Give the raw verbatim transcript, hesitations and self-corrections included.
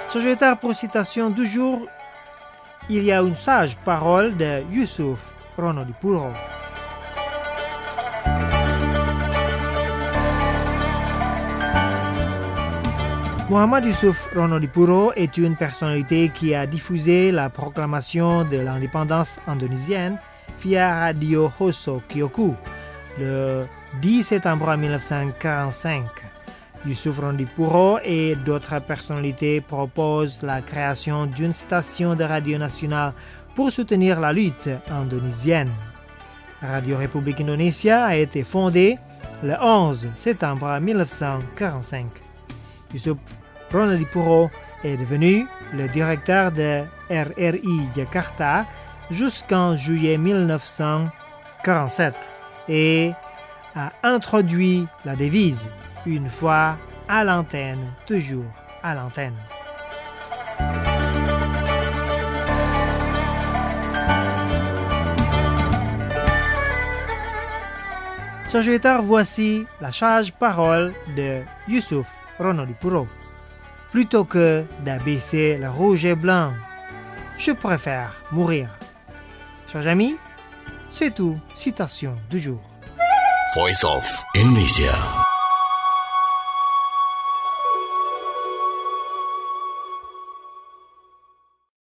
Sagitaire pour citation du jour, il y a une sage parole de Youssouf Ronodipuro. Mohamed Youssouf Ronodipuro est une personnalité qui a diffusé la proclamation de l'indépendance indonésienne via Radio Hoso Kyoku le dix septembre mille neuf cent quarante-cinq. Youssouf Ronodipuro et d'autres personnalités proposent la création d'une station de radio nationale pour soutenir la lutte indonésienne. Radio République Indonésia a été fondée le onze septembre mille neuf cent quarante-cinq. Youssouf Ronodipuro est devenu le directeur de R R I Jakarta jusqu'en juillet mille neuf cent quarante-sept et a introduit la devise « Une fois à l'antenne, toujours à l'antenne ». Chers auditeurs, voici la sage parole de Youssouf Ronodipuro. Plutôt que d'abaisser le rouge et blanc, je préfère mourir. Chers amis, c'est tout. Citation du jour. Voice of Indonesia.